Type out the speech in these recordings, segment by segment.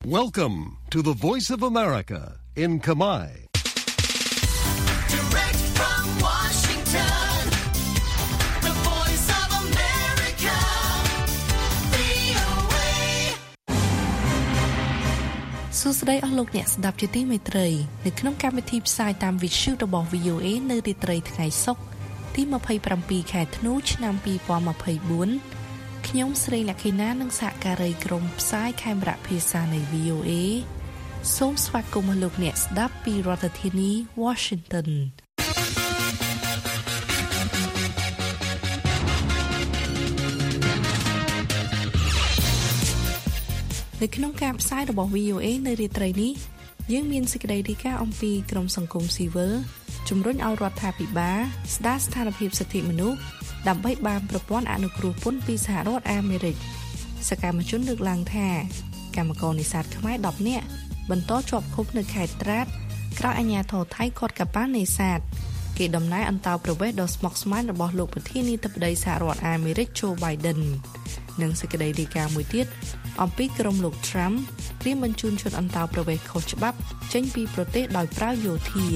Welcome to the Voice of America in Kamai. Direct from Washington, the Voice of America, VOA. សួស្តីអស់លោកអ្នកស្ដាប់ជាទីមេត្រីនៅក្នុងកម្មវិធីផ្សាយតាមវិទ្យុរបស់ VOA នៅរាត្រីថ្ងៃសុក្រទី27ខែធ្នូឆ្នាំ2024ខ្ញុំស្រីលក្ខិណានិងសហការីក្រុមផ្សាយខេមរៈភាសានៃ VOA សូមស្វាគមន៍លោកអ្នកស្ដាប់ពីរដ្ឋធានី Washington នៅក្នុងការផ្សាយរបស់ VOA នៅរាត្រីនេះយើងមានសេចក្តីរាយការណ៍អំពីក្រមសង្គមស៊ីវិលជំរុញឲ្យរដ្ឋាភិបាលស្ដារស្ថានភាពសិទ្ធិមនុស្សដើម្បីបានប្រព័ន្ធអនុគ្រោះពន្ធពីសហរដ្ឋអាមេរិកសកម្មជនលើកឡើងថាកម្មករនេសាទខ្មែរ10នាក់បន្តជាប់ឃុំនៅខេត្តត្រាតក្រោយអាជ្ញាធរថៃឃាត់កាប៉ានេសាទគេដំណើរអន្តោប្រវេសន៍ដ៏ស្មុគស្មាញរបស់លោកប្រធានាធិបតីសហរដ្ឋអាមេរិក Joe Biden និងសេចក្តីរាយការណ៍មួយទៀតអំពីក្រុមលោក Trump ត្រៀមបញ្ជូនជនអន្តោប្រវេសន៍ខុសច្បាប់ចេញពីប្រទេសដោយប្រើយោធា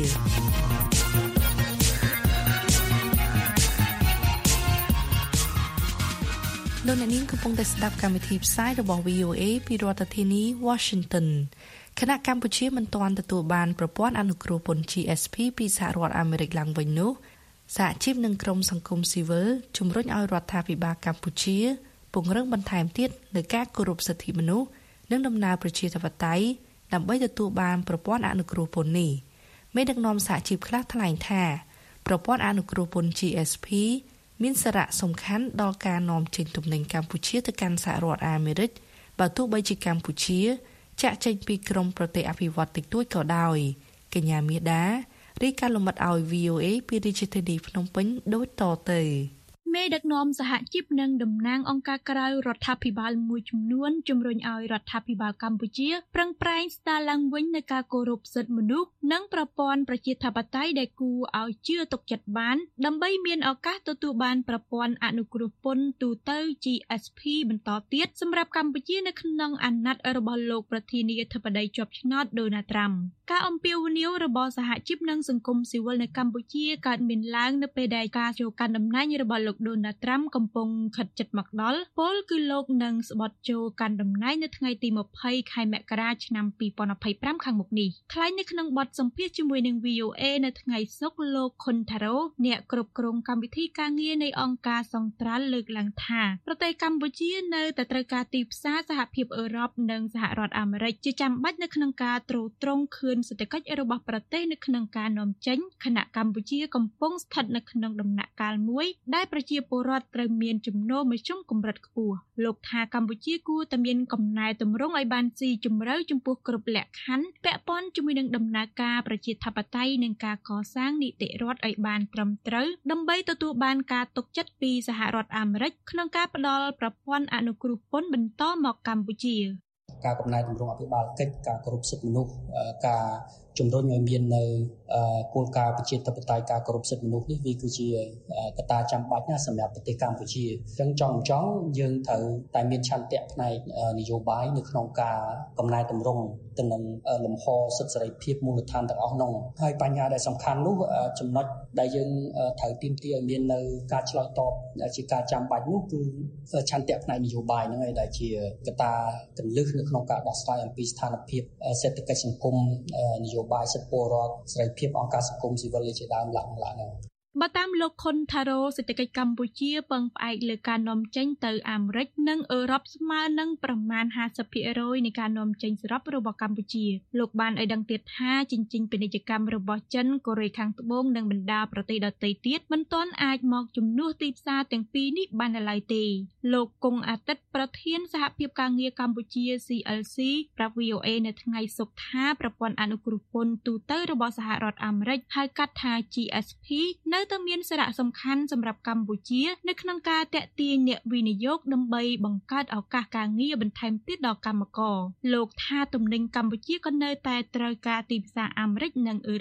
លោកអ្នកនាងកំពុងតែស្ដាប់កម្មវិធីផ្សាយរបស់ VOA ពីរដ្ឋធានី Washington គណៈកម្ពុជាមិនទាន់ទទួលបានប្រព័ន្ធអនុគ្រោះពន្ធ GSP ពីសហរដ្ឋអាមេរិកឡើងវិញនោះសហជីពនិងក្រុមសង្គមស៊ីវិលជំរុញឲ្យរដ្ឋាភិបាលកម្ពុជាពង្រឹងបន្ថែមទៀតនូវការគោរពសិទ្ធិមនុស្សនិងដំណើរប្រជាធិបតេយ្យដើម្បីទទួលបានប្រព័ន្ធអនុគ្រោះពន្ធនេះមេដឹកនាំសហជីពខ្លះថ្លែងថាប្រព័ន្ធអនុគ្រោះពន្ធ GSP មានសារៈសំខាន់ដល់ការនាំចេញទំនិញកម្ពុជាទៅកាន់សហរដ្ឋអាមេរិកបើទោះបីជាកម្ពុជាចាក់ចេញពីក្រុមប្រទេសអភិវឌ្ឍន៍តិចតួចក៏ដោយកញ្ញាមាដារាយការណ៍លម្អិតឲ្យ VOA ពីរាជធានីភ្នំពេញដូចតទៅមេដឹកនាំសហជីពនិងតំណាងអង្គការក្រៅរដ្ឋាភិបាលមួយចំនួនជំរុញឲ្យរដ្ឋាភិបាលកម្ពុជាប្រឹងប្រែងស្ដារឡើងវិញនូវការគោរពសិទ្ធិមនុស្សនិងប្រព័ន្ធប្រជាធិបតេយ្យដែលគួរឲ្យជឿទុកចិត្តបានដើម្បីមានឱកាសទទួលបានប្រព័ន្ធអនុគ្រោះពន្ធទូទៅ GSP បន្តទៀតសម្រាប់កម្ពុជានៅក្នុងអាណត្តិរបស់លោកប្រធានាធិបតីជាប់ឆ្នោត Donald Trump ការអំពាវនាវរបស់សហជីពនិងសង្គមស៊ីវិលនៅកម្ពុជាកើតមានឡើងនៅពេលដែលការចូលកាន់តំណែងរបស់លោកDonald Trump កំពុងខិតជិតមកដល់ពលគឺលោកនឹងស្បត់ចូលកាន់តំណែងនៅថ្ងៃទី20ខែមករាឆ្នាំ2025ខាងមុខនេះថ្លែងនៅក្នុងបទសម្ភាសន៍ជាមួយនឹង VOA នៅថ្ងៃសុក្រលោកខុនថារ៉ូអ្នកគ្រប់គ្រងកម្មវិធីការងារនៃអង្គការសង្ត្រាល់លើកឡើងថាប្រទេសកម្ពុជានៅតែត្រូវការទីផ្សារសហភាពអឺរ៉ុបនិងសហរដ្ឋអាមេរិកជាចាំបាច់នៅក្នុងការទ្រទ្រង់ខឿនសេដ្ឋកិច្ចរបស់ប្រទេសនៅក្នុងការនាំចេញខណៈកម្ពុជាកំពុងស្ថិតនៅក្នុងដំណាក់កាលមួយដែលប្រជាពលរដ្ឋត្រូវមានចំណូលមធ្យមកម្រិតខ្ពស់លោកថាកម្ពុជាគួរតែមានកំណែទម្រង់ឲ្យបានស៊ីជម្រៅចំពោះគ្រប់លក្ខខណ្ឌពាក់ព័ន្ធជាមួយនឹងដំណើរការប្រជាធិបតេយ្យនិងការកសាងនីតិរដ្ឋឲ្យបានត្រឹមត្រូវដើម្បីទទួលបានការទុកចិត្តពីសហរដ្ឋអាមេរិកក្នុងការផ្ដល់ប្រព័ន្ធអនុគ្រោះពន្ធបន្តមកកម្ពុជាការកំណែទម្រង់អភិបាលកិច្ចការគោរពសិទ្ធិមនុស្សការជំរុញឲ្យមាននៅគោលការណ៍ប្រជាធិបតេយ្យការគោរពសិទ្ធិមនុស្សនេះវាគឺជាកត្តាចាំបាច់ណាស់សម្រាប់ប្រទេសកម្ពុជាអញ្ចឹងចង់យើងត្រូវតែមានឆន្ទៈផ្នែកនយោបាយនៅក្នុងការកំណែទម្រង់ទៅនឹងលំហសិទ្ធិសេរីភាពមូលដ្ឋានទាំងអស់នោះហើយបញ្ហាដែលសំខាន់នោះចំណុចដែលយើងត្រូវទាមទារឲ្យមាននៅការឆ្លើយតបជាការចាំបាច់នោះគឺឆន្ទៈផ្នែកនយោបាយហ្នឹងឯងដែលជាកត្តាគន្លឹះនៅក្នុងការដោះស្រាយអំពីស្ថានភាពសេដ្ឋកិច្ចសង្គមនយោបាយសិទ្ធិពលរដ្ឋសេរីភាពអង្គការសង្គមស៊ីវិលជាដើមឡើងហ្នឹងបើតាមលោកខុនថារ៉ូសេដ្ឋកិច្ចកម្ពុជាពឹងផ្អែកលើការនាំចេញទៅអាមេរិកនិងអឺរ៉ុបស្មើនឹងប្រមាណ 50% នៃការនាំចេញសរុបរបស់កម្ពុជាលោកបានឲ្យដឹងទៀតថាជញ្ជីងពាណិជ្ជកម្មរបស់ចិនកូរ៉េខាងត្បូងនិងបណ្ដាប្រទេសដទៃទៀតមិនទាន់អាចមកជំនួសទីផ្សារទាំងពីរនេះបានឡើយទេលោកគង់អាទិត្យប្រធានសហភាពការងារកម្ពុជា CLC ប្រាប់ VOA នៅថ្ងៃសុក្រថាប្រព័ន្ធអនុគ្រោះពន្ធទូទៅរបស់សហរដ្ឋអាមេរិកហៅកាត់ថា GSP នៅតែមានសារៈសំខាន់សម្រាប់កម្ពុជានៅក្នុងការទាក់ទាញអ្នកវិនិយោគដើម្បីបង្កើតឱកាសការងារបន្ថែមទៀតដល់កម្មករលោកថាទំនិញកម្ពុជាក៏នៅតែត្រូវការទីផ្សារអាមេរិកនិងអឺរ៉ុប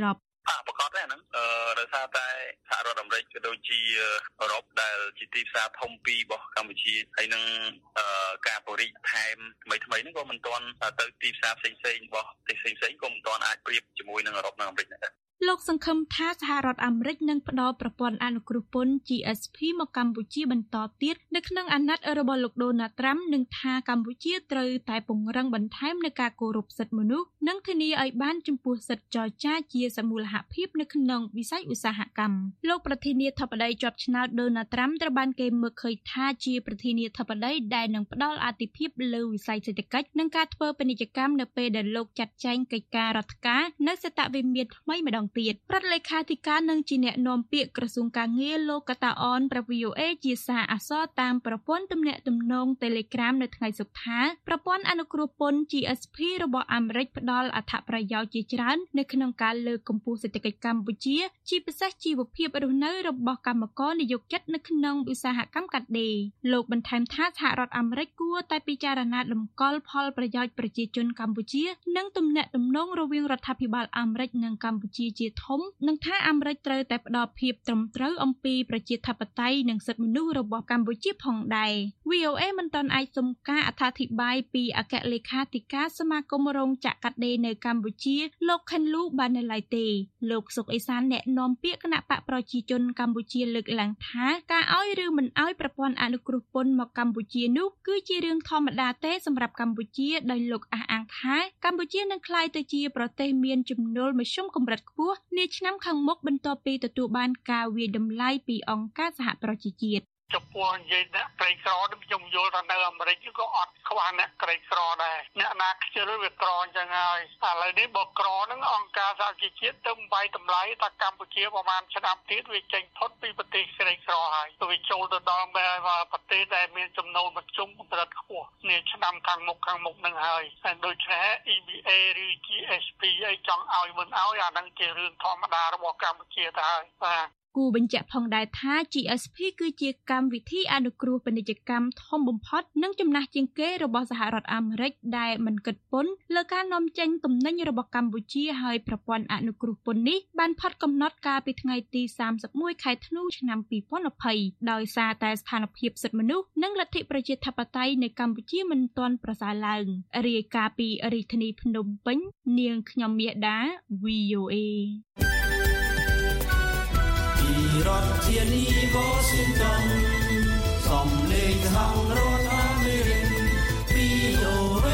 ប្រកបដែរហ្នឹងដោយសារតែសហរដ្ឋអាមេរិកក៏ដូចជាអឺរ៉ុបដែលជាទីផ្សារធំពីររបស់កម្ពុជាហើយនឹងការពង្រីកថែមថ្មីហ្នឹងក៏មិនទាន់ទៅទីផ្សារផ្សេងៗរបស់ប្រទេសផ្សេងៗក៏មិនទាន់អាចប្រៀបជាមួយនឹងអឺរ៉ុបនិងអាមេរិកដែរលោកសង្ឃឹមថាសហរដ្ឋអាមេរិកនឹងផ្ដល់ប្រព័ន្ធអនុគ្រោះពន្ធ GSP មកកម្ពុជាបន្តទៀតនៅក្នុងអាណត្តិរបស់លោកដូណាល់ត្រាំនិងថាកម្ពុជាត្រូវតែពង្រឹងបន្ថែមនូវការគោរពសិទ្ធិមនុស្សនិងធានាឲ្យបានចំពោះសិទ្ធិចរចាជាសមូលហភាពនៅក្នុងវិស័យឧស្សាហកម្មលោកប្រធានាធិបតីជាប់ឆ្នោតដូណាល់ត្រាំត្រូវបានគេមើលឃើញថាជាប្រធានាធិបតីដែលនឹងផ្ដល់អាទិភាពលើវិស័យសេដ្ឋកិច្ចនិងការធ្វើពាណិជ្ជកម្មនៅពេលដែលលោកចាត់ចែងកិច្ចការរដ្ឋការនៅសតវិមានថ្មីម្ដងទៀតរដ្ឋលេខាធិការនិងជាអ្នកនាំពាក្យក្រសួងការងារលោកកតាអនប្រាប់ VOA ជាសារអក្សរតាមប្រព័ន្ធទំនាក់ទំនង Telegram នៅថ្ងៃសុក្រថាប្រព័ន្ធអនុគ្រោះពន្ធ GSP របស់អាមេរិកផ្ដល់អត្ថប្រយោជន៍ជាច្រើននៅក្នុងការលើកកម្ពស់សេដ្ឋកិច្ចកម្ពុជាជាពិសេសជីវភាពរស់នៅរបស់កម្មករនិយោជិតនៅក្នុងឧស្សាហកម្មកាត់ដេរលោកបន្ថែមថាសហរដ្ឋអាមេរិកគួរតែពិចារណាតម្កល់ផលប្រយោជន៍ប្រជាជនកម្ពុជានិងទំនាក់ទំនងរវាងរដ្ឋាភិបាលអាមេរិកនិងកម្ពុជាជាធំនិងថាអាមេរិកត្រូវតែផ្ដល់ភាពត្រឹមត្រូវអំពីប្រជាធិបតេយ្យនិងសិទ្ធិមនុស្សរបស់កម្ពុជាផងដែរ VOA មិនទាន់អាចសុំការអត្ថាធិប្បាយពីអគ្គលេខាធិការសមាគមរោងចក្រកាត់ដេរនៅកម្ពុជាលោកខិនលូបាននៅឡើយទេលោកសុកអេសានអ្នកនាំពាក្យគណៈបកប្រជាជនកម្ពុជាលើកឡើងថាការឲ្យឬមិនឲ្យប្រព័ន្ធអនុគ្រោះពន្ធមកកម្ពុជានោះគឺជារឿងធម្មតាទេសម្រាប់កម្ពុជាដោយលោកអះអាងថាកម្ពុជានឹងក្លាយទៅជាប្រទេសមានចំនួនមធ្យមកម្រិតខ្ពស់នាឆ្នាំខាងមុខបន្ទាប់ពីទទួលបានការវាយតម្លៃពីអង្គការសហប្រជាជាតិចំពោះនិយាយអ្នកក្រីក្រនេះខ្ញុំយល់ថានៅអាមេរិកក៏អត់ខ្វះអ្នកក្រីក្រដែរអ្នកណាខ្ជិលវាក្រអញ្ចឹងហើយឥឡូវនេះបើក្រហ្នឹងអង្គការសហជីវជាតិទៅវាយតម្លៃថាកម្ពុជាប្រហែលឆ្នាំទៀតវាចេញផុតពីប្រទេសក្រីក្រហើយវាចូលទៅដល់ប្រទេសដែលមានចំណូលមធ្យមកម្រិតខ្ពស់នាឆ្នាំខាងមុខហ្នឹងហើយហើយដូច្នេះ EBA ឬ GSP អីចង់ឲ្យមិនឲ្យអាហ្នឹងជារឿងធម្មតារបស់កម្ពុជាទៅហើយបាទគូបញ្ជាក់ផងដែរថា GSP គឺជាកម្មវិធីអនុគ្រោះពាណិជ្ជកម្មធំបំផុតនិងចំណាស់ជាងគេរបស់សហរដ្ឋអាមេរិកដែលមិនគិតពន្ធលើការនាំចេញទំនិញរបស់កម្ពុជាហើយប្រព័ន្ធអនុគ្រោះពន្ធនេះបានផុតកំណត់កាលពីថ្ងៃទី31ខែធ្នូឆ្នាំ2020ដោយសារតែស្ថានភាពសិទ្ធិមនុស្សនិងលទ្ធិប្រជាធិបតេយ្យនៅកម្ពុជាមិនទាន់ប្រសើរឡើងរាយការណ៍ពីរាជធានីភ្នំពេញនាងខ្ញុំមាសដា VOA រដ្ឋធានី Washington សំឡេងខាងរដ្ឋអាមេរិក VOA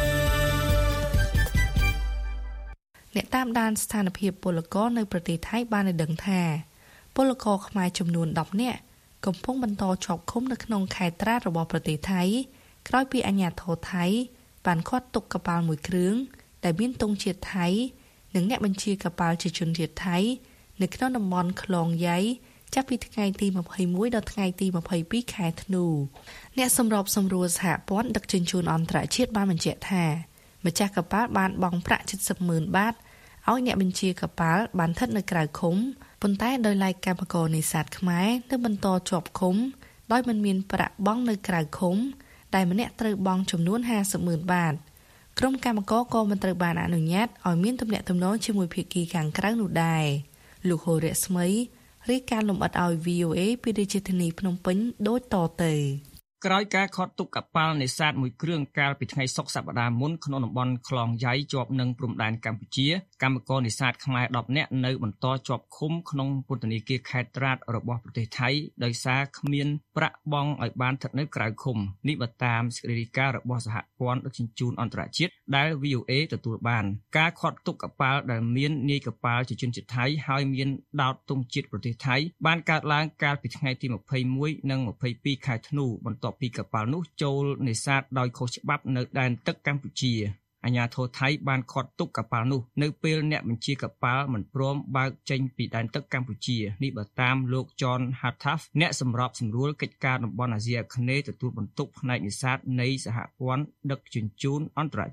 អ្នកតាមដានស្ថានភាពពលករនៅប្រទេសថៃបានឲ្យដឹងថាពលករខ្មែរចំនួន10នាក់កំពុងបន្តជាប់ឃុំនៅក្នុងខេត្តត្រាតរបស់ប្រទេសថៃក្រោយពីអាជ្ញាធរថៃបានឃាត់ទុកកប៉ាល់មួយគ្រឿងដែលមានទង់ជាតិថៃនិងអ្នកបញ្ជាកប៉ាល់ជាជនជាតិថៃនៅក្នុងតំបន់ខ្លងយ៉ៃចាប់ពីថ្ងៃទី21ដល់ថ្ងៃទី22ខែធ្នូអ្នកសម្របសម្រួលសហព័ន្ធដឹកជញ្ជូនអន្តរជាតិបានបញ្ជាក់ថាម្ចាស់កប៉ាល់បានបង់ប្រាក់ 70,000 បាតឲ្យអ្នកបញ្ជាកប៉ាល់បានស្ថិតនៅក្រៅឃុំប៉ុន្តែដោយឡែកកម្មករនេសាទខ្មែរនៅបន្តជាប់ឃុំដោយមិនមានប្រាក់បង់នៅក្រៅឃុំដែលម្នាក់ត្រូវបង់ចំនួន 50,000 បាតក្រុមកម្មករក៏មិនត្រូវបានអនុញ្ញាតឲ្យមានទំនាក់ទំនងជាមួយភាគីខាងក្រៅនោះដែរលោកហូរៈស្មីរាយការណ៍លម្អិតឲ្យ VOA ពីរាជធានីភ្នំពេញដូចតទៅក្រោយការខត់ទុកកប៉ាល់នេសាទមួយគ្រឿងកាលពីថ្ងៃសុក្រសប្តាហ៍មុនក្នុងតំបន់ខ្លងយ៉ៃជាប់នឹងព្រំដែនកម្ពុជាកម្មករនេសាទខ្មែរ10នាក់នៅបន្តជាប់ឃុំក្នុងពន្ធនាគារខេត្តត្រាតរបស់ប្រទេសថៃដោយសារគ្មានប្រាក់បង់ឲ្យបានស្ថិតនៅក្រៅឃុំនេះបើតាមសេចក្តីរាយការណ៍របស់សហព័ន្ធដឹកជញ្ជូនអន្តរជាតិដែល VOA ទទួលបានការខត់ទុកកប៉ាល់ដែលមាននាយកប៉ាល់ជាជនជាតិថៃហើយមានដោតទង់ជាតិប្រទេសថៃបានកើតឡើងកាលពីថ្ងៃទី21និង22ខែធ្នូបន្ទាប់ពីកប៉ាល់នោះចូលនេសាទដោយខុសច្បាប់នៅដែនទឹកកម្ពុជាអាជ្ញាធរថៃបានឃាត់ទុកកប៉ាល់នោះនៅពេលអ្នកបញ្ជាកប៉ាល់មិនព្រមបើកចេញពីដែនទឹកកម្ពុជានេះបើតាមលោក John Hattaf អ្នកសម្របសម្រួលកិច្ចការតំបន់អាស៊ីអាគ្នេយ៍ទទួលបន្ទុកផ្នែកនេសាទនៃសហព័ន្ធដឹកជញ្ជូនអន្តរជាតិ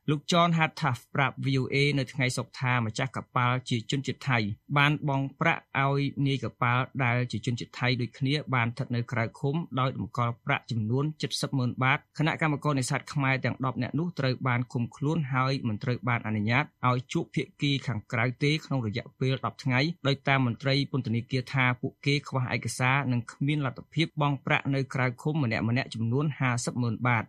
លោក John Hattaf ប្រាប់ VOA នៅថ្ងៃសុក្រថាម្ចាស់កប៉ាល់ជាជនជាតិថៃបានបង់ប្រាក់ឲ្យនាយកប៉ាល់ដែលជាជនជាតិថៃដូចគ្នាបានស្ថិតនៅក្រៅឃុំដោយតម្កល់ប្រាក់ចំនួន 70,000 បាតគណៈកម្មការនេសាទខ្មែរទាំង10នាក់នោះត្រូវបានឃុំខ្លួនហើយមិនត្រូវបានអនុញ្ញាតឲ្យជួបភាគីខាងក្រៅទេក្នុងរយៈពេល10ថ្ងៃដោយតាមមន្ត្រីពន្ធនាគារថាពួកគេខ្វះឯកសារនិងគ្មានលទ្ធភាពបង់ប្រាក់នៅក្រៅឃុំម្នាក់ៗចំនួន 50,000 បាត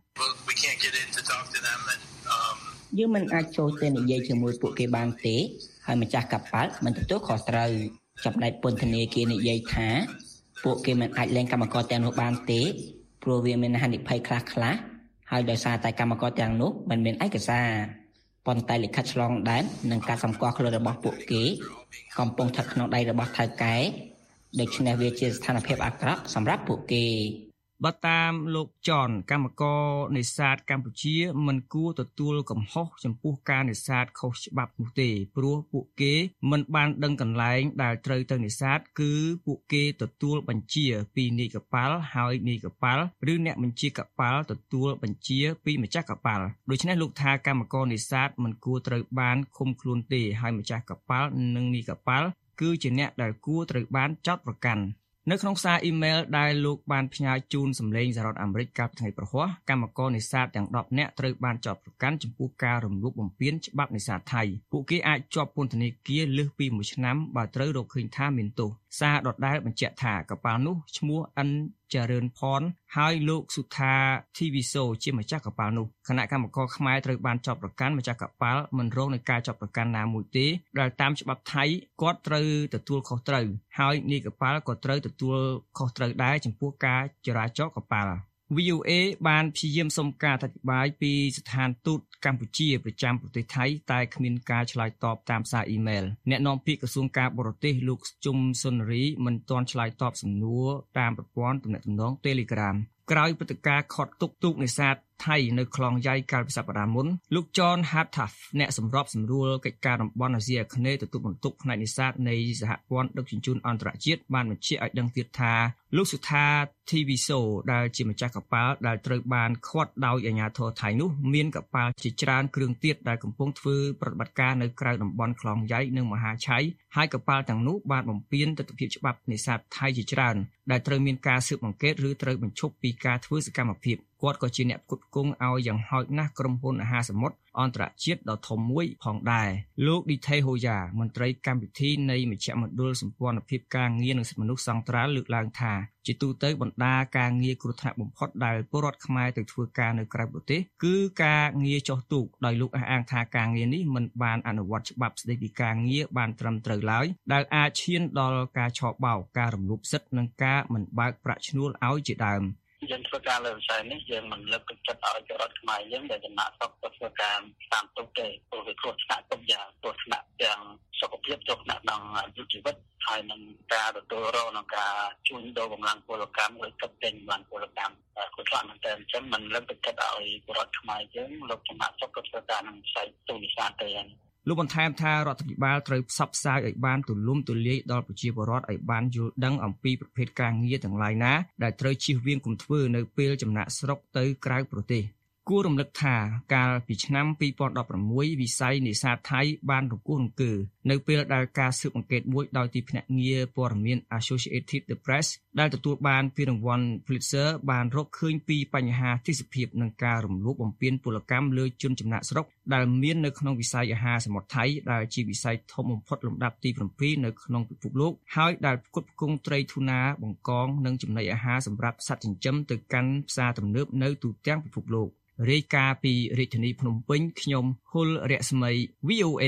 យើងមិនអាចចូលទៅនិយាយជាមួយពួកគេបានទេហើយម្ចាស់កប៉ាល់មិនទទួលខុសត្រូវចំណែកពន្ធនាគារនិយាយថាពួកគេមិនអាចលែងកម្មករទាំងនោះបានទេព្រោះវាមានហានិភ័យខ្លះៗហើយដោយសារតែកម្មករទាំងនោះមិនមានឯកសារប៉ុន្តែលិខិតឆ្លងដែននិងការសម្គាល់ខ្លួនរបស់ពួកគេកំពុងស្ថិតក្នុងដៃរបស់ថៅកែដូច្នេះវាជាស្ថានភាពអាក្រក់សម្រាប់ពួកគេបើតាមលោកចនកម្មករនេសាទកម្ពុជាមិនគួរទទួលកំហុសចំពោះការនេសាទខុសច្បាប់នោះទេព្រោះពួកគេមិនបានដឹងកន្លែងដែលត្រូវទៅនេសាទគឺពួកគេទទួលបញ្ជាពីនាយកប៉ាល់ហើយនាយកប៉ាល់ឬអ្នកបញ្ជាកប៉ាល់ទទួលបញ្ជាពីម្ចាស់កប៉ាល់ដូច្នេះលោកថាកម្មករនេសាទមិនគួរត្រូវបានឃុំខ្លួនទេហើយម្ចាស់កប៉ាល់និងនាយកប៉ាល់គឺជាអ្នកដែលគួរត្រូវបានចោទប្រកាន់នៅក្នុងសារអ៊ីមែលដែលលោកបានផ្ញើជូនសម្លេងសហរដ្ឋអាមេរិកកាលពីថ្ងៃព្រហស្បតិ៍កម្មករនេសាទទាំង10នាក់ត្រូវបានចោទប្រកាន់ចំពោះការរំលោភបំពានច្បាប់នេសាទថៃពួកគេអាចជាប់ពន្ធនាគារលើសពី1ឆ្នាំបើត្រូវរកឃើញថាមានទោសសារដដែលបញ្ជាក់ថាកប៉ាល់នោះឈ្មោះអិនចរិនផនហើយលោកសុថាធីវីសូជាម្ចាស់កប៉ាល់នោះគណៈកម្មការខ្មែរត្រូវបានចោទប្រកាន់ម្ចាស់កប៉ាល់មិនរងនឹងការចោទប្រកាន់ណាមួយទេដែលតាមច្បាប់ថៃគាត់ត្រូវទទួលខុសត្រូវហើយនាយកប៉ាល់ក៏ត្រូវទទួលខុសត្រូវដែរចំពោះការចរាចរណ៍កប៉ាល់ VOA បានព្យាយាមសុំការអធិប្បាយពីស្ថានទូតកម្ពុជាប្រចាំប្រទេសថៃតែគ្មានការឆ្លើយតបតាមសារអ៊ីមែលអ្នកនាំពាក្យក្រសួងការបរទេសលោកជុំសុនរីមិនទាន់ឆ្លើយតបសំណួរតាមប្រព័ន្ធទំនាក់ទំនង Telegram ក្រោយព្រឹត្តិការណ៍ខត់ទុកទូកនេសាទថៃនៅខ្លងយ៉ៃកាលពីសប្តាហ៍មុនលោក John Hattaf អ្នកសម្របសម្រួលកិច្ចការតំបន់អាស៊ីអាគ្នេយ៍ទទួលបន្ទុកផ្នែកនេសាទនៃសហព័ន្ធដឹកជញ្ជូនអន្តរជាតិបានបញ្ជាក់ឲ្យដឹងទៀតថាលោកសុថាធីវីសូដែលជាម្ចាស់កប៉ាល់ដែលត្រូវបានឃាត់ដោយអាជ្ញាធរថៃនោះមានកប៉ាល់ជាច្រើនគ្រឿងទៀតដែលកំពុងធ្វើប្រតិបត្តិការនៅក្រៅតំបន់ខ្លងយ៉ៃនិងមហាឆៃហើយកប៉ាល់ទាំងនោះបានបំពានទស្សនវិជ្ជាច្បាប់នេសាទថៃជាច្រើនដែលត្រូវមានការស៊ើបអង្កេតឬត្រូវបញ្ឈប់ពីការធ្វើសកម្មភាពគាត់ក៏ជាអ្នកផ្គត់ផ្គង់ឲ្យយ៉ាងហោចណាស់ក្រុមហ៊ុនអាហារសមុទ្រអន្តរជាតិដ៏ធំមួយផងដែរលោកឌីថេហូយ៉ាមន្ត្រីកម្មវិធីនៃមជ្ឈមណ្ឌលសម្ព័ន្ធភាពការងារនិងសិទ្ធិមនុស្សសង្ត្រាល់លើកឡើងថាជាទូទៅបណ្ដាការងារគ្រោះថ្នាក់បំផុតដែលពលរដ្ឋខ្មែរទៅធ្វើការនៅក្រៅប្រទេសគឺការងារចុះទូកដោយលោកអះអាងថាការងារនេះមិនបានអនុវត្តច្បាប់ស្តីពីការងារបានត្រឹមត្រូវឡើយដែលអាចឈានដល់ការឆបោកការរំលោភសិទ្ធិនិងការមិនបើកប្រាក់ឈ្នួលឲ្យជាដើមយើងធ្វើការលើវិស័យនេះយើងមិនលើកទឹកចិត្តឲ្យពលរដ្ឋខ្មែរយើងដែលចំណាក់ស្រុកទៅធ្វើការតាមទុកទេព្រោះវាគ្រោះថ្នាក់គ្រប់យ៉ាងគ្រោះថ្នាក់ទាំងសុខភាពគ្រោះថ្នាក់ដល់អាយុជីវិតហើយនឹងការទទួលរងនឹងការជួញដូរកម្លាំងពលកម្មឬទឹកទិញកម្លាំងពលកម្មគ្រោះថ្នាក់មែនទែនអញ្ចឹងមិនលើកទឹកចិត្តឲ្យពលរដ្ឋខ្មែរយើងលោកចំណាក់ស្រុកទៅធ្វើការក្នុងវិស័យទូនេសាទទេលោកបន្ថែមថារដ្ឋាភិបាលត្រូវផ្សព្វផ្សាយឲ្យបានទូលំទូលាយដល់ប្រជាពលរដ្ឋឲ្យបានយល់ដឹងអំពីប្រភេទការងារទាំងឡាយណាដែលត្រូវជៀសវាងកុំធ្វើនៅពេលចំណាក់ស្រុកទៅក្រៅប្រទេសគួររំលឹកថាកាលពីឆ្នាំ2016វិស័យនេសាទថៃបានរង្គោះរង្គើនៅពេលដែលការស៊ើបអង្កេតមួយដោយទីភ្នាក់ងារព័ត៌មាន Associated Press ដែលទទួលបានពានរង្វាន់ Pulitzer បានរកឃើញពីបញ្ហាទេសភាពនិងការរំលោភបំពានពលកម្មលើជនចំណាក់ស្រុកដែលមាននៅក្នុងវិស័យអាហារសមុទ្រថៃដែលជាវិស័យធំបំផុតលំដាប់ទី7នៅក្នុងពិភពលោកហើយដែលផ្គត់ផ្គង់ត្រីធូណាបង្កងនិងចំណីអាហារសម្រាប់សត្វចិញ្ចឹមទៅកាន់ផ្សារទំនើបនៅទូទាំងពិភពលោករាយការណ៍ពីរាជធានីភ្នំពេញខ្ញុំហុលរស្មី VOA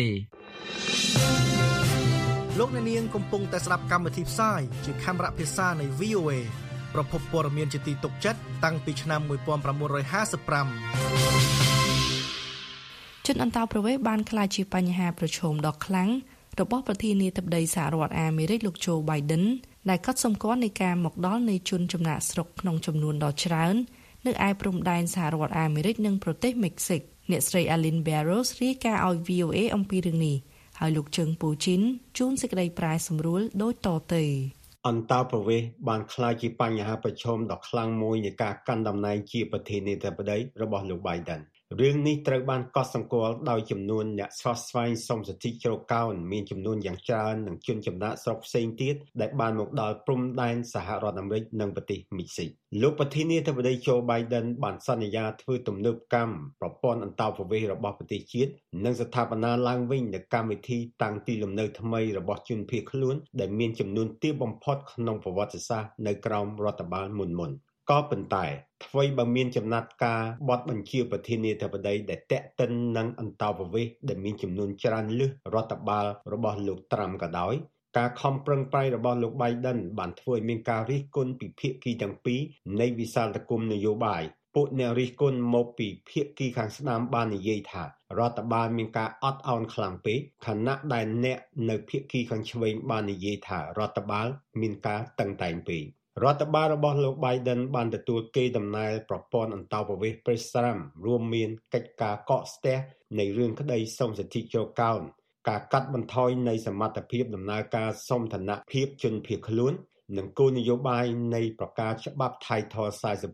លោកអ្នកនាងកំពុងតែស្ដាប់កម្មវិធីផ្សាយជាខេមរៈភាសានៃ VOA ប្រភពព័ត៌មានជាទីទុកចិត្តតាំងពីឆ្នាំ1955 ជនអន្តោប្រវេសន៍បានក្លាយជាបញ្ហាប្រឈមដ៏ខ្លាំងរបស់ប្រធានាធិបតីសហរដ្ឋអាមេរិកលោក Joe Biden ដែលកត់សម្គាល់នៃការមកដល់នៃជនចំណាក់ស្រុកក្នុងចំនួនដ៏ច្រើននៅឯព្រំដែនសហរដ្ឋអាមេរិកនិងប្រទេសមិចស៊ិកអ្នកស្រី Aline Barros រាយការណ៍ឲ្យ VOA អំពីរឿងនេះហើយលោកជើងពូជីនជួនសេចក្តីប្រែសម្រួលដូចតទៅអន្តោប្រវេសន៍បានក្លាយជាបញ្ហាប្រឈមដ៏ខ្លាំងមួយនៃការកាន់តំណែងជាប្រធានាធិបតីរបស់លោក Biden រឿងនេះត្រូវបានកត់សម្គាល់ដោយចំនួនអ្នកស្វាស្វែងសុំសិទ្ធិជ្រកកោនមានចំនួនយ៉ាងច្រើននិងជនចំណាក់ស្រុកផ្សេងទៀតដែលបានមកដល់ព្រំដែនសហរដ្ឋអាមេរិកនិងប្រទេសមិចស៊ីកលោកប្រធានាធិបតី Joe Biden បានសន្យាធ្វើទំនើបកម្មប្រព័ន្ធអន្តោប្រវេសន៍របស់ប្រទេសជាតិនិងស្ថាបនាឡើងវិញនូវកម្មវិធីតាំងទីលំនៅថ្មីរបស់ជនភៀសខ្លួនដែលមានចំនួនទាបបំផុតក្នុងប្រវត្តិសាស្ត្រនៅក្រោមរដ្ឋបាលមុនក៏ប៉ុន្តែអ្វីបើមានចំណាត់ការបទបញ្ជាប្រធានាធិបតីដែលតាក់ទិននឹងអន្តោប្រវេសន៍ដែលមានចំនួនច្រើនលើសរដ្ឋបាលរបស់លោកត្រាំក៏ដោយការខំប្រឹងប្រែងរបស់លោក Biden បានធ្វើឲ្យមានការរិះគន់ពីភាគីទាំងពីរនៃវិសាលគមនយោបាយពួកអ្នករិះគន់មកពីភាគីខាងស្ដាំបាននិយាយថារដ្ឋបាលមានការអត់ឱនខ្លាំងពេកខណៈដែលអ្នកនៅភាគីខាងឆ្វេងបាននិយាយថារដ្ឋបាលមានការតឹងតែងពេករដ្ឋបាលរបស់លោក Biden បានទទួលកេរដំណែលប្រព័ន្ធអន្តោប្រវេសន៍ព្រៃស្រែមរួមមានកិច្ចការកកស្ទះនៃរឿងក្តីសុំសិទ្ធិជ្រកកោនការកាត់បន្ថយនៃសមត្ថភាពដំណើរការសុំឋានភាពជនភៀសខ្លួននិងគោលនយោបាយនៃប្រកាសច្បាប់ Title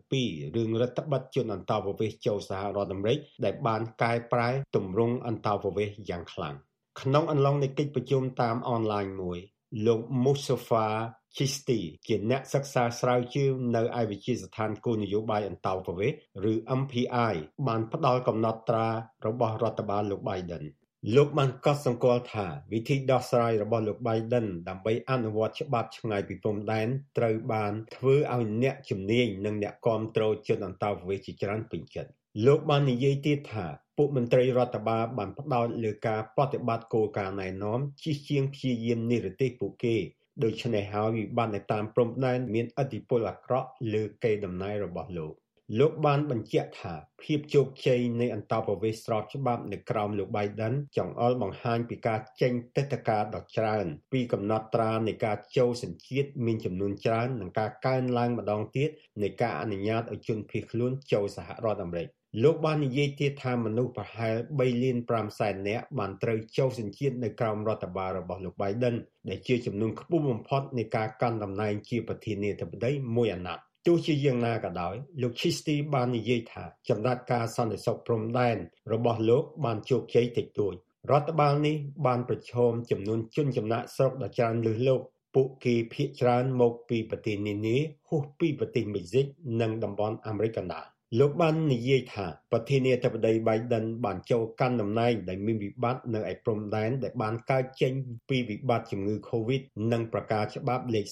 42រឿងរដ្ឋបិទជនអន្តោប្រវេសន៍ចូលសហរដ្ឋអាមេរិកដែលបានកែប្រែទម្រង់អន្តោប្រវេសន៍យ៉ាងខ្លាំងក្នុងអំឡុងនៃកិច្ចប្រជុំតាមអនឡាញមួយលោក Mustafa Chisti ជាអ្នកសិក្សាស្រាវជ្រាវនៅឯវិទ្យាស្ថានគោលនយោបាយអន្តោប្រវេសន៍ឬ MPI បានផ្ដល់កំណត់ត្រារបស់រដ្ឋបាលលោក Biden លោកបានកត់សម្គាល់ថាវិធីដោះស្រាយរបស់លោក Biden ដើម្បីអនុវត្តច្បាប់ឆ្ងាយពីព្រំដែនត្រូវបានធ្វើឲ្យអ្នកជំនាញនិងអ្នកគាំទ្រជនអន្តោប្រវេសន៍ជាច្រើនពេញចិត្តលោកបាននិយាយទៀតថាពួកមន្ត្រីរដ្ឋបាលបានផ្ដោតលើការប្រតិបត្តិគោលការណ៍ណែនាំជិះជាងព្យាយាមនិរទេសពួកគេដូច្នេះហើយវិបត្តិនៅតាមព្រំដែនមានឥទ្ធិពលអាក្រក់លើកេរដំណែលរបស់លោកបានបញ្ជាក់ថាភាពជោគជ័យនៃអន្តោប្រវេសន៍ស្របច្បាប់នៅក្រោមលោក Biden ចង្អុលបង្ហាញពីការចេញទិដ្ឋាការដ៏ច្រើនពីកំណត់ត្រានៃការចូលសញ្ជាតិមានចំនួនច្រើននិងការកើនឡើងម្ដងទៀតនៃការអនុញ្ញាតឲ្យជនភៀសខ្លួនចូលសហរដ្ឋអាមេរិកលោកបាននិយាយទៀតថាមនុស្សប្រហែល 3.5 លាននាក់បានត្រូវចូលសញ្ជាតិនៅក្រោមរដ្ឋបាលរបស់លោក Biden ដែលជាចំនួនខ្ពស់បំផុតនៃការកាន់តំណែងជាប្រធានាធិបតីមួយអាណត្តិទោះជាយ៉ាងណាក៏ដោយលោក Chisti បាននិយាយថាចំណាត់ការសន្តិសុខព្រំដែនរបស់លោកបានជោគជ័យតិចតួចរដ្ឋបាលនេះបានប្រឈមចំនួនជនចំណាក់ស្រុកដ៏ច្រើនលើសលប់ពួកគេភាគច្រើនមកពីប្រទេសនានាហួសពីប្រទេសមិចស៊ីកនិងតំបន់អាមេរិកកណ្ដាលលោកបាននិយាយថាប្រធានាធិបតី Biden បានចូលកាន់តំណែងដែលមានវិបត្តិនៅឯព្រំដែនដែលបានកើតចេញពីវិបត្តិជំងឺ COVID និងប្រកាសច្បាប់លេខ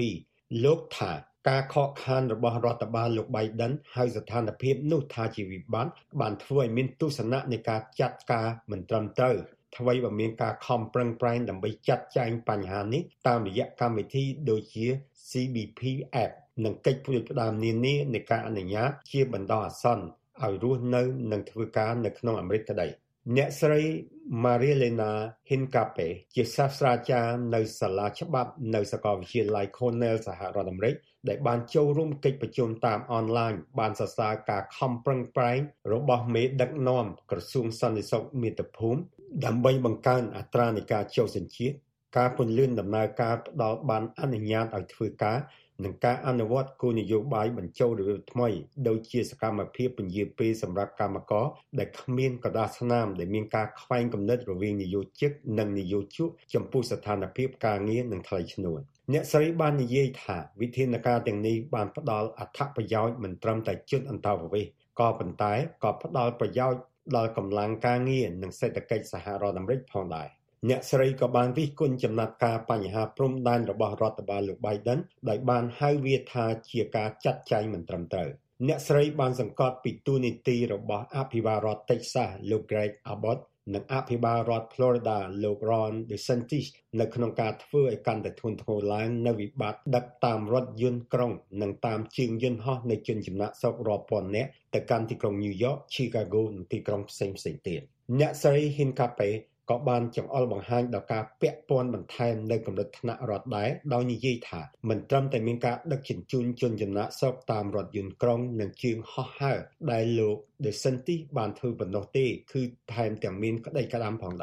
42លោកថាការខកខានរបស់រដ្ឋបាលលោក Biden ហើយស្ថានភាពនោះថាជាវិបត្តិបានធ្វើឲ្យមានទស្សនៈនៃការចាត់ការមិនត្រឹមត្រូវអ្វីបើមានការខំប្រឹងប្រែងដើម្បីចាត់ចែងបញ្ហានេះតាមរយៈកម្មវិធីដូចជា CBP App និងកិច្ចផ្ដាំនានានៃការអនុញ្ញាតជាបណ្ដោះអាសន្នឲ្យរស់នៅនិងធ្វើការនៅក្នុងអាមេរិកក្តីអ្នកស្រី Marielena Hincape ជាសាស្ត្រាចារ្យនៅសាលាច្បាប់នៅសាកលវិទ្យាល័យ Cornell សហរដ្ឋអាមេរិកដែលបានចូលរួមកិច្ចប្រជុំតាមអនឡាញបានសរសើរការខំប្រឹងប្រែងរបស់មេដឹកនាំក្រសួងសន្តិសុខមាតុភូមិដើម្បីបង្កើនអត្រានៃការចូលសញ្ជាតិការពន្លឿនដំណើរការផ្ដល់បានអនុញ្ញាតឲ្យធ្វើការនិងការអនុវត្តគោលនយោបាយបញ្ចូលរបៀបថ្មីដូចជាសកម្មភាពពន្យាពេលសម្រាប់កម្មករដែលគ្មានកដាស្នាមដែលមានការខ្វែងគំនិតរវាងនិយោជិកនិងនិយោជកចំពោះស្ថានភាពការងារនិងថ្លៃឈ្នួលអ្នកស្រីបាននិយាយថាវិធានការទាំងនេះបានផ្ដល់អត្ថប្រយោជន៍មិនត្រឹមតែជនអន្តោប្រវេសន៍ក៏ប៉ុន្តែក៏ផ្ដល់ប្រយោជន៍ដល់កម្លាំងការងារនិងសេដ្ឋកិច្ចសហរដ្ឋអាមេរិកផងដែរអ្នកស្រីក៏បានរិះគន់ចំណាត់ការបញ្ហាព្រំដែនរបស់រដ្ឋបាលលោក Biden ដោយបានហៅវាថាជាការចាត់ចែងមិនត្រឹមត្រូវអ្នកស្រីបានសង្កត់ពីទូនីតិរបស់អភិបាលរដ្ឋ Texas លោក Greg Abbott និងអភិបាលរដ្ឋ Florida លោក Ron DeSantis នៅក្នុងការធ្វើឲ្យកាន់តែធ្ងន់ធ្ងរឡើងនៅវិបត្តិដឹកតាមរថយន្តក្រុងនិងតាមជើងយន្តហោះនៃជនចំណាក់ស្រុករាប់ពាន់នាក់ទៅកាន់ទីក្រុង New York, Chicago និងទីក្រុងផ្សេងៗទៀតអ្នកស្រី Hincapeក៏បានចង្អុលបង្ហាញដល់ការពាក់ព័ន្ធបន្ថែមនៅកម្រិតថ្នាក់រដ្ឋដែរដោយនិយាយថាមិនត្រឹមតែមានការដឹកជញ្ជូនជនចំណាក់ស្រុកតាមរថយន្តក្រុងនិងជើងហោះហើរដែលលោក DeSantis បានធ្វើប៉ុណ្ណោះទេគឺថែមទាំងមានក្តីក្តាមផងដែរ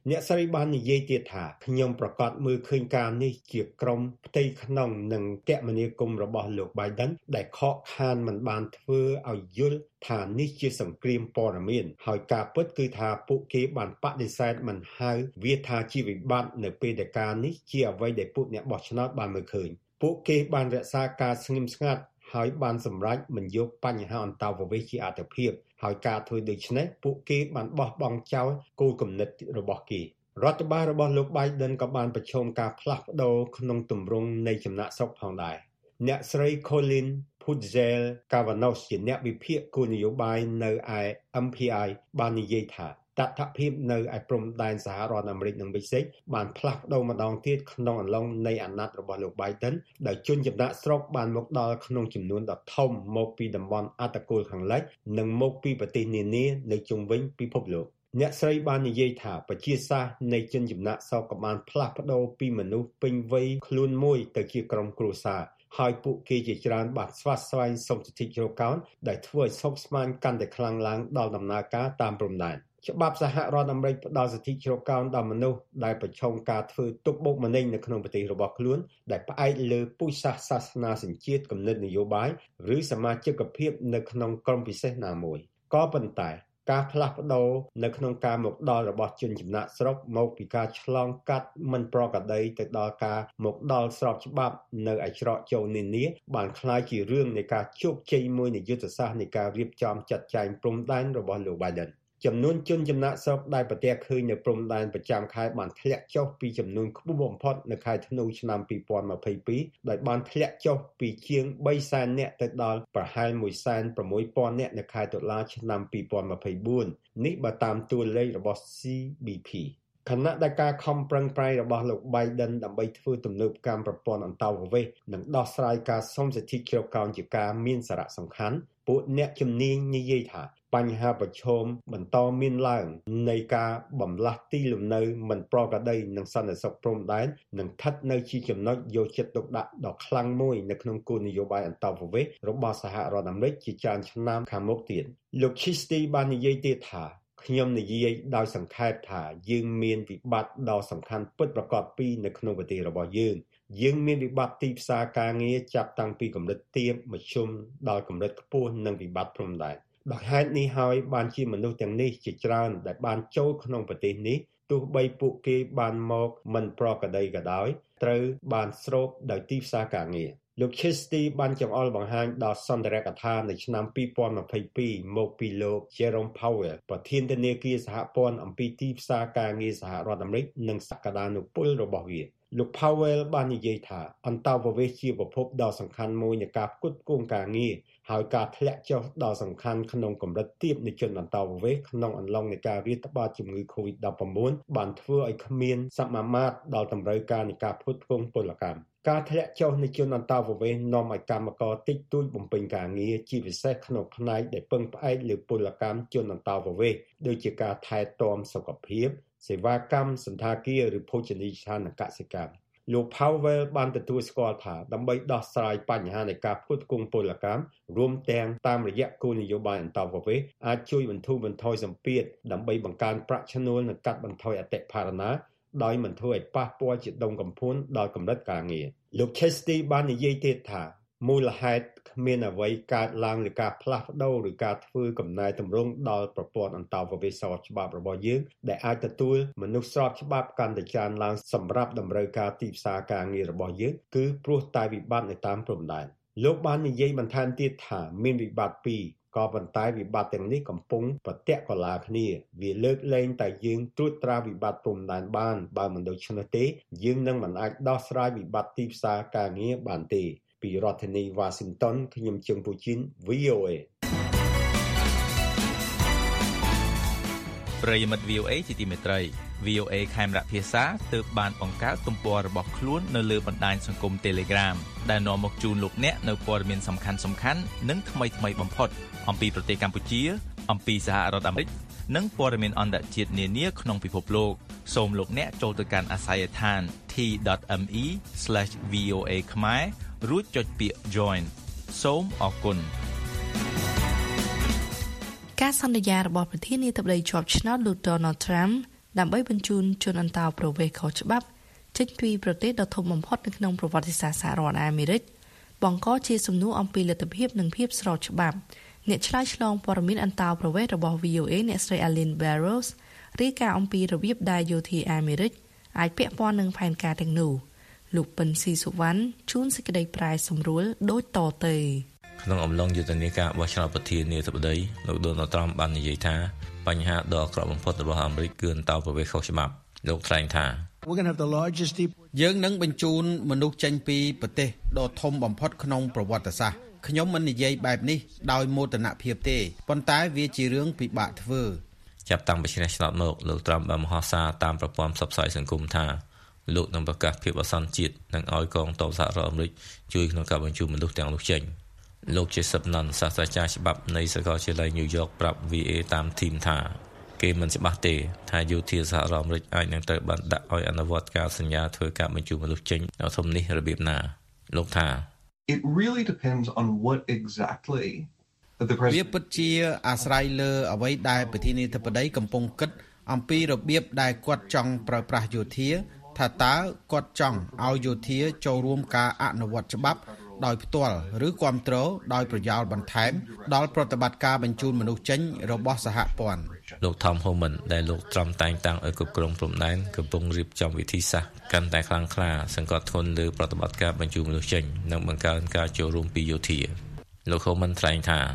អ្នកស្រីបាននិយាយទៀតថាខ្ញុំប្រកាសមើលឃើញការនេះជាក្រុមផ្ទៃក្នុងនិងគមនាគមន៍របស់លោក Biden ដែលខកខានមិនបានធ្វើឲ្យយល់ថានេះជាសង្គ្រាមព័ត៌មានហើយការពិតគឺថាពួកគេបានបដិសេធមិនហៅវាថាជាវិបត្តិនៅពេលដែលការនេះជាអ្វីដែលពួកអ្នកបោះឆ្នោតបានមើលឃើញពួកគេបានរក្សាការស្ងៀមស្ងាត់ហើយបានសម្រេចមិនយកបញ្ហាអន្តោប្រវេសន៍ជាអាទិភាពហើយការធ្វើដូច្នេះពួកគេបានបោះបង់ចោលគោលគំនិតរបស់គេរដ្ឋបាលរបស់លោក Biden ក៏បានប្រឈមការផ្លាស់ប្ដូរក្នុងទម្រង់នៃចំណាក់ស្រុកផងដែរអ្នកស្រី Colin Puzel-Kavanos ជាអ្នកវិភាគគោលនយោបាយនៅឯ MPI បាននិយាយថាតថភាពនៅឯព្រំដែនសហរដ្ឋអាមេរិកនិងមិចស៊ិកបានផ្លាស់ប្ដូរម្ដងទៀតក្នុងអំឡុងនៃអាណត្តិរបស់លោក Biden ដោយជនចំណាក់ស្រុកបានមកដល់ក្នុងចំនួនដ៏ធំមកពីតំបន់អាតាកូលខាងលិចនិងមកពីប្រទេសនានានៅជុំវិញពិភពលោកអ្នកស្រីបាននិយាយថាប្រជាសាស្ត្រនៃជនចំណាក់ស្រុកក៏បានផ្លាស់ប្ដូរពីមនុស្សពេញវ័យខ្លួនមួយទៅជាក្រុមគ្រួសារហើយពួកគេជាច្រើនបានស្វាស្វែងសុំសិទ្ធិជ្រកកោនដែលធ្វើឲ្យស្មុគស្មាញកាន់តែខ្លាំងឡើងដល់ដំណើរការតាមព្រំដែនច្បាប់សហរដ្ឋអាមេរិកផ្ដល់សិទ្ធិជ្រកកោនដល់មនុស្សដែលប្រឈមការធ្វើទុកបុកម្នេញនៅក្នុងប្រទេសរបស់ខ្លួនដែលផ្អែកលើពូជសាសន៍សាសនាសញ្ជាតិគំនិតនយោបាយឬសមាជិកភាពនៅក្នុងក្រុមពិសេសណាមួយក៏ប៉ុន្តែការផ្លាស់ប្ដូរនៅក្នុងការមកដល់របស់ជនចំណាក់ស្រុកមកពីការឆ្លងកាត់មិនប្រក្រតីទៅដល់ការមកដល់ស្របច្បាប់នៅឯច្រកចូលនានាបានក្លាយជារឿងនៃការជោគជ័យមួយនៃយុទ្ធសាស្ត្រនៃការរៀបចំចាត់ចែងព្រំដែនរបស់លោក Biden ចំនួនជនចំណាក់ស្រុកដែលប្រទះឃើញនៅព្រំដែនប្រចាំខែបានធ្លាក់ចុះពីចំនួនខ្ពស់បំផុតនៅខែធ្នូឆ្នាំ2022ដោយបានធ្លាក់ចុះពីជាង 300,000 នាក់ទៅដល់ប្រហែល 160,000 នាក់នៅខែតុលាឆ្នាំ2024នេះបើតាមតួលេខរបស់ CBP ខណៈដែលការខំប្រឹងប្រែងរបស់លោក Biden ដើម្បីធ្វើទំនើបកម្មប្រព័ន្ធអន្តោប្រវេសន៍និងដោះស្រាយការសុំសិទ្ធិជ្រកកោនជាការមានសារៈសំខាន់ពួកអ្នកជំនាញនិយាយថាបញ្ហាប្រឈមបន្តមានឡើងនៃការបំលាស់ទីលំនៅមិនប្រក្រតីនិងសន្តិសុខព្រំដែននឹងស្ថិតនៅជាចំណុចយកចិត្តទុកដាក់ដ៏ខ្លាំងមួយនៅក្នុងគោលនយោបាយអន្តោប្រវេសន៍របស់សហរដ្ឋអាមេរិកជាច្រើនឆ្នាំខាងមុខទៀតលោក Christie បាននិយាយទៀតថាខ្ញុំនិយាយដោយសង្ខេបថាយើងមានវិបត្តិដ៏សំខាន់ពិតប្រាកដពីរនៅក្នុងប្រទេសរបស់យើងមានវិបត្តិទីផ្សារការងារចាប់តាំងពីកម្រិតទាបមធ្យមដល់កម្រិតខ្ពស់និងវិបត្តិព្រំដែនដោយហេតុនេះហើយបានជាមនុស្សទាំងនេះជាច្រើនដែលបានចូលក្នុងប្រទេសនេះទោះបីពួកគេបានមកមិនប្រក្រតីក៏ដោយត្រូវបានស្រូបដោយទីផ្សារការងារលោក Chesty បានចង្អុលបង្ហាញដល់សន្ទរកថានៅឆ្នាំ2022មកពីលោក Jerome Powell ប្រធានធនាគារសហព័ន្ធអំពីទីផ្សារការងារសហរដ្ឋអាមេរិកនិងសក្តានុពលរបស់វាលោក Powell បាននិយាយថាអន្តោប្រវេសន៍ជាប្រភពដ៏សំខាន់មួយនៃការផ្គត់ផ្គង់ការងារហើយការធ្លាក់ចុះដ៏សំខាន់ក្នុងកម្រិតទាបនៃជនអន្តោប្រវេសន៍ក្នុងអំឡុងនៃការរាតត្បាតជំងឺ COVID-19 បានធ្វើឲ្យគ្មានសមាមាត្រដល់តម្រូវការនៃការផ្គត់ផ្គង់ពលកម្មការធ្លាក់ចុះនៃជនអន្តោប្រវេសន៍នាំឲ្យកម្មករតិចតួចបំពេញការងារជាពិសេសក្នុងផ្នែកដែលពឹងផ្អែកលើពលកម្មជនអន្តោប្រវេសន៍ដូចជាការថែទាំសុខភាពសេវាកម្មសណ្ឋាគារឬភោជនីយដ្ឋាននិងកសិកម្មលោក Powell បានទទួលស្គាល់ថាដើម្បីដោះស្រាយបញ្ហានៃការផ្គត់ផ្គង់ពលកម្មរួមទាំងតាមរយៈគោលនយោបាយអន្តោប្រវេសន៍អាចជួយបន្ធូរបន្ថយសម្ពាធដើម្បីបង្កើនប្រាក់ឈ្នួលនិងកាត់បន្ថយអតិផរណាដោយមិនធ្វើឲ្យប៉ះពាល់ជាដុំកំភួនដល់កម្រិតការងារលោក Chesty បាននិយាយទៀតថាមូលហេតុគ្មានអ្វីកើតឡើងលើការផ្លាស់ប្ដូរឬការធ្វើកំណែទម្រង់ដល់ប្រព័ន្ធអន្តោប្រវេសន៍ស្របច្បាប់របស់យើងដែលអាចទទួលមនុស្សស្របច្បាប់កាន់តែច្រើនឡើងសម្រាប់តម្រូវការទីផ្សារការងាររបស់យើងគឺព្រោះតែវិបត្តិនៅតាមព្រំដែនលោកបាននិយាយបន្ថែមទៀតថាមានវិបត្តិពីរក៏ប៉ុន្តែវិបត្តិទាំងនេះកំពុងប្រទាក់កន្លាគ្នាវាលើកលែងតែយើងត្រួតត្រាវិបត្តិព្រំដែនបានបើមិនដូច្នោះទេយើងនឹងមិនអាចដោះស្រាយវិបត្តិទីផ្សារការងារបានទេពីរដ្ឋធានី Washington ខ្ញុំជើងពូជីន VOA ប្រិយមិត្ត VOA ជាទីមេត្រី VOA ខេមរៈភាសាទើបបានបង្កើតទំព័ររបស់ខ្លួននៅលើបណ្ដាញសង្គម Telegram ដែលនាំមកជូនលោកអ្នកនៅព័ត៌មានសំខាន់ៗនិងថ្មីៗបំផុតអំពីប្រទេសកម្ពុជាអំពីសហរដ្ឋអាមេរិកនិងព័ត៌មានអន្តរជាតិនានាក្នុងពិភពលោកសូមលោកអ្នកចូលទៅកាន់អាសយដ្ឋាន t.me/voa ខ្មែររួចចុចពាក្យ Join សូមអរគុណការសន្យារបស់ប្រធានាធិបតីជាប់ឆ្នោតលោក Donald Trump ដើម្បីបញ្ជូនជនអន្តោប្រវេសន៍ខុសច្បាប់ចេញពីប្រទេសដ៏ធំបំផុតនៅក្នុងប្រវត្តិសាស្ត្រសហរដ្ឋអាមេរិកបង្កជាសំណួរអំពីលទ្ធភាពនិងភាពស្របច្បាប់អ្នកឆ្លើយឆ្លងព័ត៌មានអន្តោប្រវេសន៍របស់ VOA អ្នកស្រី Aline Barrows រាយការណ៍អំពីរបៀបដែលយោធាអាមេរិកអាចពាក់ព័ន្ធនឹងផែនការទាំងនោះលោកពិនស៊ីសុវណ្ណជួនសេចក្តីប្រែសម្រួលដូចតទៅក្នុងអំឡុងយុទ្ធនាការបោះឆ្នោតប្រធានាធិបតីលោក Donald Trump បាននិយាយថាបញ្ហាដ៏អាក្រក់បំផុតរបស់អាមេរិកគឺអន្តោប្រវេសន៍ខុសច្បាប់លោកថ្លែងថាយើងនឹងបញ្ជូនមនុស្សចេញពីប្រទេសដ៏ធំបំផុតក្នុងប្រវត្តិសាស្ត្រខ្ញុំមិននិយាយបែបនេះដោយមោទនភាពទេប៉ុន្តែវាជារឿងពិបាកធ្វើចាប់តាំងពីឆ្នាំឆ្នោតមកលោក Trump បានមហោសារតាមប្រព័ន្ធផ្សព្វផ្សាយសង្គមថាលោកនឹងប្រកាសភាពអាសន្នជាតិនិងឲ្យកងទ័ពសហរដ្ឋអាមេរិកជួយក្នុងការបញ្ជូនមនុស្សទាំងនោះចេញលោកជាសិបណនសាស្ត្រាចារ្យច្បាប់នៃសាកលវិទ្យាល័យ New York ប្រាប់ VA តាមធីមថាគេមិនច្បាស់ទេថាយោធាសហរដ្ឋអាមេរិកអាចនឹងត្រូវបានដាក់ឲ្យអនុវត្តការសញ្ញាធ្វើការបញ្ជូនមនុស្សចេញដល់ធំនេះរបៀបណាលោកថា It really depends on what exactly the president វាពិតជាអាស្រ័យលើអ្វីដែលប្រធានាធិបតីកំពុងគិតអំពីរបៀបដែលគាត់ចង់ប្រើប្រាស់យោធាថាតើគាត់ចង់ឲ្យយោធាចូលរួមការអនុវត្តច្បាប់ដោយផ្ទាល់ឬគាំទ្រដោយប្រយោលបន្ថែមដល់ប្រតិបត្តិការបញ្ជូនមនុស្សចេញរបស់សហព័ន្ធលោក Tom Homan ដែលលោក Trump តែងតាំងឲ្យគ្រប់គ្រងព្រំដែនកំពុងរៀបចំវិធីសាស្ត្រកាន់តែខ្លាំងក្លាសង្កត់ធ្ងន់លើប្រតិបត្តិការបញ្ជូនមនុស្សចេញនិងបង្កើនការចូលរួមពីយោធាលោក Homan ថ្លែងថា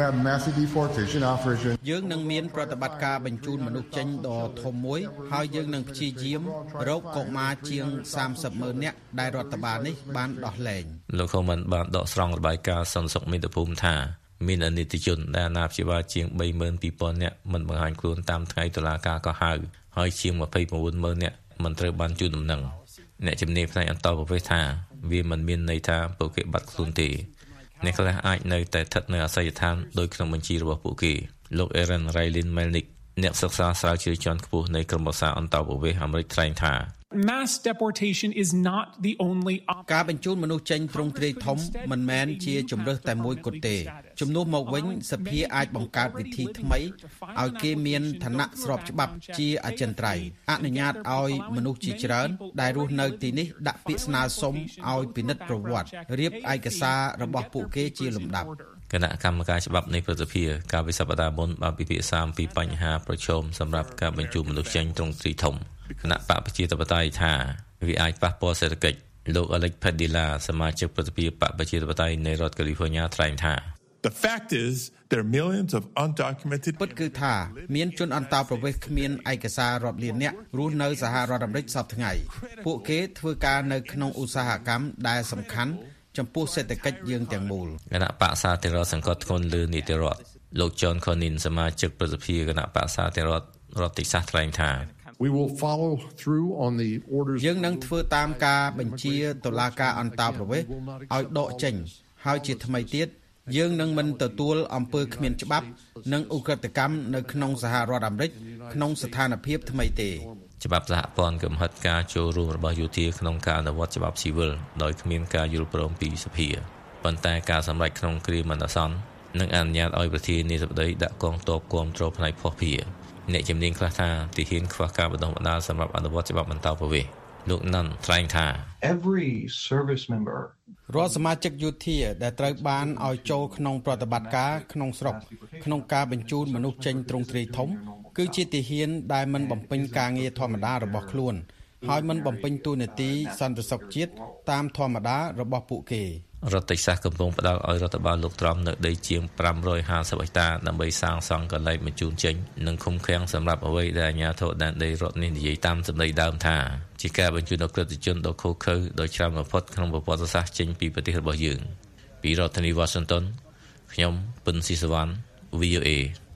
យើងនឹងមានប្រតិបត្តិការបញ្ជូនមនុស្សចេញដ៏ធំមួយហើយយើងនឹងព្យាយាមរកកុមារជាង 30,000 នាក់ដែលរដ្ឋបាលនេះបានដោះលែងលោក Homan បានដកស្រង់របាយការណ៍សន្តិសុខមាតុភូមិថាមានអនិច្ចជនដែលអាណាព្យាបាលជាង 32,000 នាក់មិនបង្ហាញខ្លួនតាមថ្ងៃតុលាការកោះហៅហើយជាង 29,000 នាក់មិនត្រូវបានជូនដំណឹងអ្នកជំនាញផ្នែកអន្តោប្រវេសន៍ថាវាមិនមានន័យថាពួកគេបាត់ខ្លួនទេអ្នកខ្លះអាចនៅតែស្ថិតនៅអាសយដ្ឋានដោយក្នុងបញ្ជីរបស់ពួកគេលោក Aaron Rylin Melnick អ្នកសិក្សាស្រាវជ្រាវជាន់ខ្ពស់នៃក្រុមប្រឹក្សាអន្តោប្រវេសន៍អាមេរិកថ្លែងថា Mass deportation is not the only ការបញ្ជូនមនុស្សចេញទ្រង់ទ្រាយធំមិនមែនជាជំរើសតែមួយគត់ទេជំនួសមកវិញសភាអាចបង្កើតវិធីថ្មីឲ្យគេមានឋានៈស្របច្បាប់ជាអចិន្ត្រៃយ៍អនុញ្ញាតឲ្យមនុស្សជាច្រើនដែលរស់នៅទីនេះដាក់ពាក្យស្នើសុំឲ្យពិនិត្យប្រវត្តិរៀបឯកសាររបស់ពួកគេជាលំដាប់គណៈកម្មការច្បាប់នៃព្រឹទ្ធសភាកាលពីសប្តាហ៍មុនបានពិភាក្សាអំពីបញ្ហាប្រឈមសម្រាប់ការបញ្ជូនមនុស្សចេញទ្រង់ទ្រាយធំគណៈបកប្រជាធិបតេយ្យថាវាអាចប៉ះពាល់សេដ្ឋកិច្ចលោក Alex Padilla សមាជិកប្រតិភិបកប្រជាធិបតេយ្យនៃរដ្ឋ California ថ្លែងថា The fact is there are millions of undocumented ពិតគឺថាមានជនអន្តោប្រវេសន៍គ្មានឯកសាររាប់លាននាក់រស់នៅសហរដ្ឋអាមេរិកសពថ្ងៃពួកគេធ្វើការនៅក្នុងឧស្សាហកម្មដែលសំខាន់ចំពោះសេដ្ឋកិច្ចយើងទាំងមូលគណៈបកសាធារណសង្កត់ធ្ងន់លើនីតិរដ្ឋលោក John Cornyn សមាជិកប្រតិភិបគណៈបកសាធារណរដ្ឋ Texas ថ្លែងថា We will follow through on the orders យើងនឹងធ្វើតាមការបញ្ជាតុលាការអន្តោប្រវេសន៍ឲ្យដកចេញហើយជាថ្មីទៀតយើងនឹងមិនទទួលអំពើគ្មានច្បាប់និងឧក្រិដ្ឋកម្មនៅក្នុងសហរដ្ឋអាមេរិកក្នុងស្ថានភាពថ្មីទេច្បាប់សហព័ន្ធកំហិតការចូលរួមរបស់យោធាក្នុងការអនុវត្តច្បាប់ស៊ីវិលដោយគ្មានការយល់ព្រមពីសភាប៉ុន្តែការសម្រេចក្នុងគ្រាមន្តអាសន្ននឹងអនុញ្ញាតឲ្យប្រធានាធិបតីដាក់កងទ័ពគាំទ្រផ្នែកភស្តុភារអ្នកជំនាញខ្លះថាទីហ៊ានខ្វះការបណ្ដុះបណ្ដាលសម្រាប់អនុវត្តច្បាប់បន្តប្រវេសន៍លោកណាន់ថ្លែងថា Every service member រាល់សមាជិកយោធាដែលត្រូវបានឲ្យចូលក្នុងប្រតិបត្តិការក្នុងស្រុកក្នុងការបញ្ជូនមនុស្សចេញទ្រង់ទ្រាយធំគឺជាទីហ៊ានដែលមិនបំពេញការងារធម្មតារបស់ខ្លួនហើយមិនបំពេញតួនាទីសន្តិសុខជាតិតាមធម្មតារបស់ពួកគេរដ្ឋតិចសាសកំពុងផ្ដល់ឲ្យរដ្ឋបាលលោកត្រាំនៅដីជាង550ហិកតាដើម្បីសាងសង់កន្លែងបញ្ជូនចេញនិងឃុំឃាំងសម្រាប់អ្វីដែលអាជ្ញាធរដែនដីរដ្ឋនេះនិយាយតាមសម្ដីដើមថាជាការបញ្ជូនអក្រិតជនដ៏ឃោរឃៅដោយច្រើនបំផុតក្នុងប្រវត្តិសាស្ត្រចេញពីប្រទេសរបស់យើងពីរដ្ឋធានី Washington ខ្ញុំពិនស៊ីសវណ្ណ VOA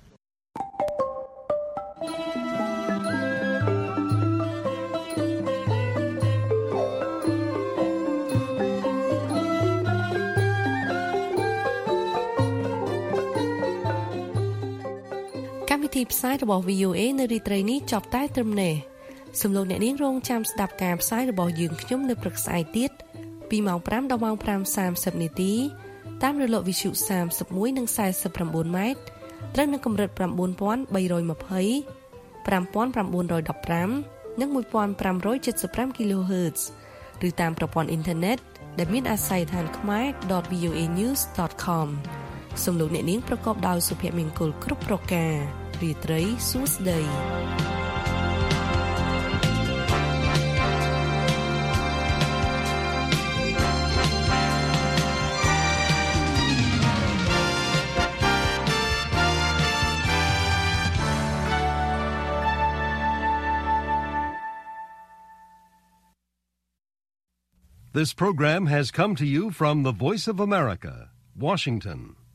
ទីផ្សាយរបស់ VOA នៅរាត្រីនេះចប់តែត្រឹមនេះសូមលោកអ្នកនាងរងចាំស្ដាប់ការផ្សាយរបស់យើងខ្ញុំនៅព្រឹកស្អែកទៀតពីម៉ោង 5 ដល់ម៉ោង 5:30 នាទីតាមរលកវិទ្យុ 31 និង 49 ម៉ែត្រត្រូវនៅកម្រិត 9320 5915 និង 1575 kHz ឬតាមប្រព័ន្ធអ៊ីនធឺណិតដែលមានអាស័យដ្ឋានខ្មែរ.voanews.com សូមលោកអ្នកនាងប្រកបដោយសុភមង្គលគ្រប់ប្រការរីត្រីសួស្តី This program has come to you from the Voice of America, Washington.